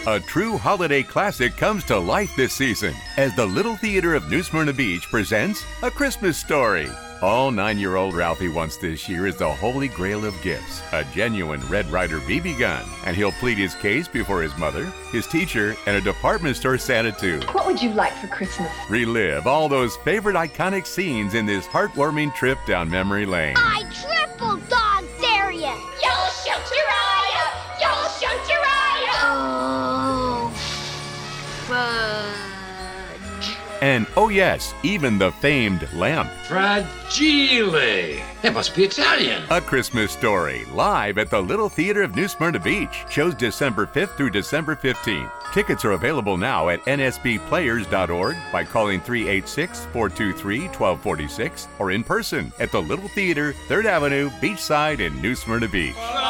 A true holiday classic comes to life this season as the Little Theater of New Smyrna Beach presents A Christmas Story. All 9-year-old Ralphie wants this year is the holy grail of gifts, a genuine Red Ryder BB gun, and he'll plead his case before his mother, his teacher, and a department store Santa too. What would you like for Christmas? Relive all those favorite iconic scenes in this heartwarming trip down memory lane. I triple dog dare ya! You'll shoot your eye out! You'll shoot your eye out! Oh, fudge. And oh yes, even the famed lamp. Fragile. That must be Italian. A Christmas Story, live at the Little Theater of New Smyrna Beach. Shows December 5th through December 15th. Tickets are available now at nsbplayers.org by calling 386-423-1246 or in person at the Little Theater, 3rd Avenue, Beachside in New Smyrna Beach.